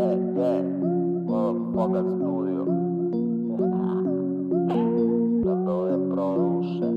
Motherfucker Studio. Tanto de produce.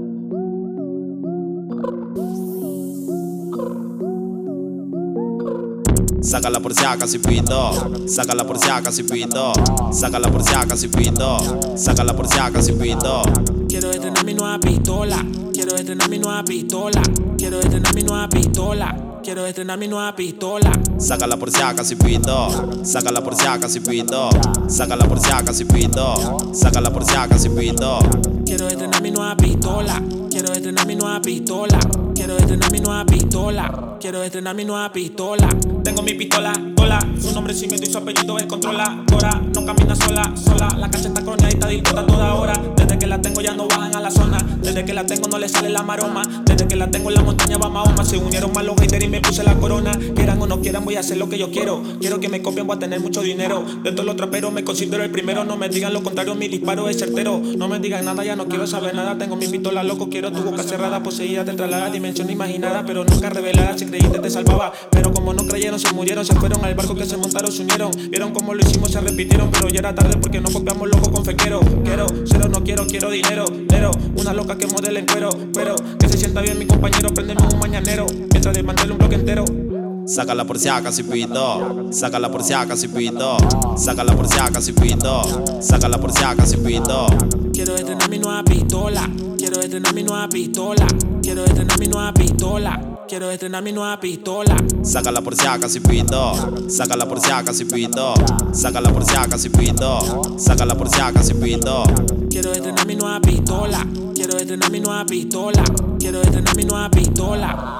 Sácala por si acaso y pito, sácala por si acaso y pito, sácala por si acaso y pito, sácala por si acaso y pito. Quiero estrenar mi nueva pistola, quiero estrenar mi nueva pistola, quiero estrenar mi nueva pistola, quiero estrenar mi nueva pistola. Sácala por si acaso y pito, sácala por si acaso y pito, sácala por si acaso y pito, sácala por si acaso y pito. Quiero estrenar mi nueva pistola, quiero estrenar mi nueva pistola, quiero estrenar mi nueva pistola, quiero estrenar mi nueva pistola. Tengo mi pistola, tola, su nombre es cimiento y su apellido es controladora. No camina sola, la cancha está croneadita, dispuesta a toda hora. Desde que la tengo ya no bajan a la zona, desde que la tengo no le sale la maroma, desde que la tengo en la montaña va Mahoma. Se unieron más los haters y me puse la corona. Quieran o no quieran voy a hacer lo que yo quiero, quiero que me copien, voy a tener mucho dinero. De todos los traperos me considero el primero, no me digan lo contrario, mi disparo es certero. No me digan nada, ya no quiero saber nada, tengo mi pistola loco, quiero tu boca cerrada, poseída, te traslada, dimensión imaginada, pero nunca revelada. Si creíste te salvaba, pero como no creyeron se murieron, se fueron al barco que se montaron, se unieron. Vieron cómo lo hicimos, se repitieron, pero ya era tarde porque no copiamos loco con fe. Quiero cero, no quiero dinero, una loca que modela en cuero, pero que se sienta bien mi compañero, prendeme un mañanero, mientras desmantele un bloque entero. Sácala por si acaso y pito, sácala por si acaso y pito, sácala por si acaso y pito, sácala por si acaso y pito. Quiero estrenar mi nueva pistola, quiero estrenar mi nueva pistola, quiero estrenar mi nueva pistola, quiero estrenar mi nueva pistola. Sácala por si acaso y pito, sácala por si acaso y pito, sácala por si acaso y pito, sácala por si acaso y pito. Quiero estrenar mi nueva pistola, quiero estrenar mi nueva pistola, quiero estrenar mi nueva pistola.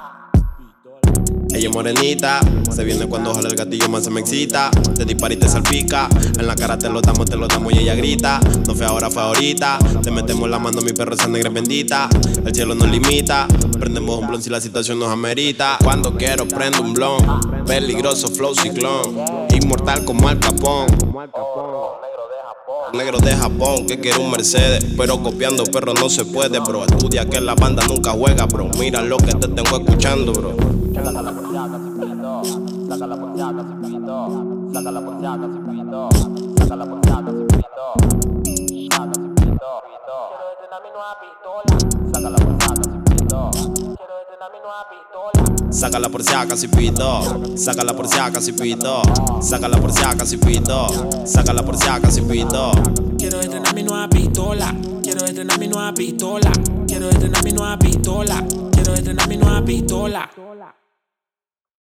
Ella es morenita, se viene cuando jala el gatillo más se me excita. Te dispara y te salpica, en la cara te lo damos y ella grita. No fue ahora, fue ahorita. Te metemos la mano, mi perro esa negra es bendita. El cielo nos limita, prendemos un blon si la situación nos amerita. Cuando quiero prendo un blon, peligroso flow ciclón, inmortal como Al Capón. Negro de Japón que quiere un Mercedes, pero copiando perro no se puede, bro. Estudia que la banda nunca juega, bro. Mira lo que te tengo escuchando, bro. Sácala por si acaso y pito, sácala por si acaso y pito, sácala por si acaso y pito, sácala por si acaso y pito, acaso y pito. Quiero estrenar mi nueva pistola, sácala por si acaso y pito, quiero estrenar mi nueva pistola. Sácala por si acaso y pito, sácala por si acaso y pito, sácala por si acaso y pito, sácala por si acaso y pito. Quiero estrenar mi nueva pistola, quiero estrenar mi nueva pistola, quiero estrenar mi nueva pistola, quiero estrenar mi nueva pistola.